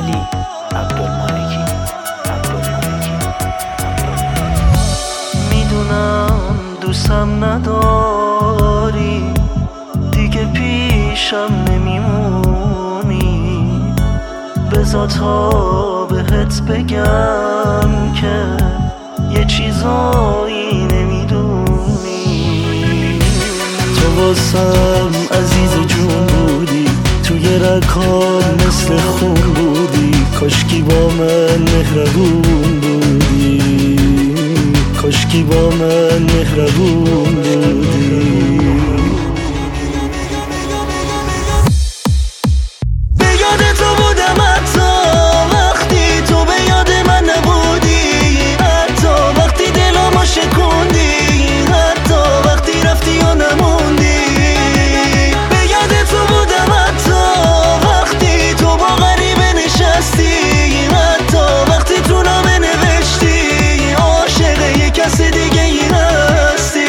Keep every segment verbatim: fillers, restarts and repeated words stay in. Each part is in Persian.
عبدالمالکی عبدالمالکی عبدالمالکی میدونم دوستم نداری، دیگه پیشم نمیمونی، بذار تا بهت بگم که یه چیزایی نمیدونی. تو واسم عزیز جون بودی، توی رکام مثل خون بودی، کاشکی با من مهربون بودی، کاشکی با من مهربون بودی. به یاد تو بودم حتی وقتی تو به یاد من نبودی، حتی وقتی دلمو شکوندی، حتی وقتی رفتی و نموندی. به یاد تو بودم حتی وقتی تو با غریبه نشستی، حتی وقتی تو نامه نوشتی عاشق یه کس دیگه ای هستی.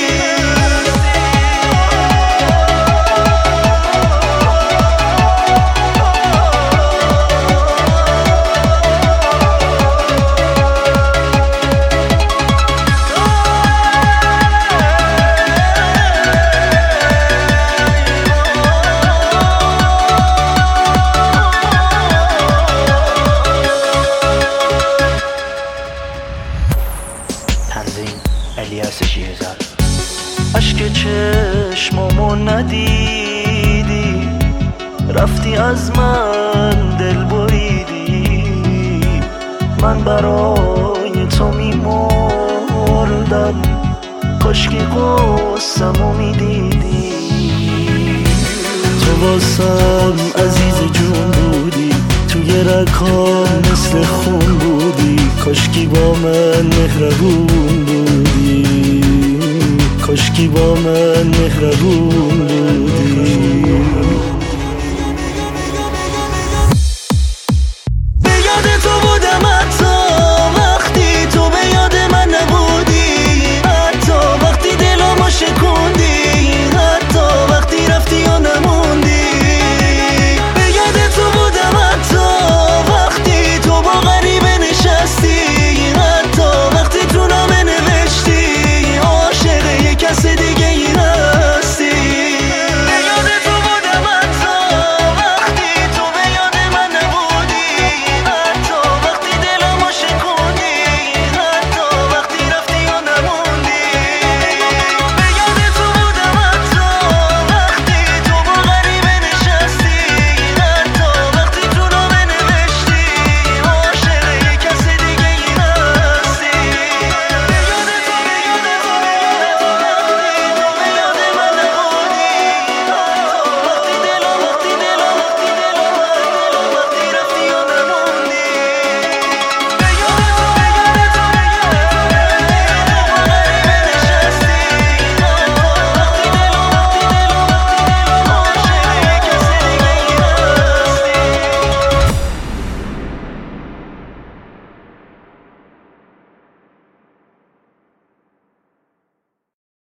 تنظیم الیاس شیرزاد. اشک چشمامو ندیدی، رفتی از من دل بریدی، من برای تو میمردم، کاشکی قصه‌مو میدیدی. تو واسم عزیز جون بودی، توی رکام مثل خون بودی، کاشکی با من مهربون بودی، کاشکی با من مهربون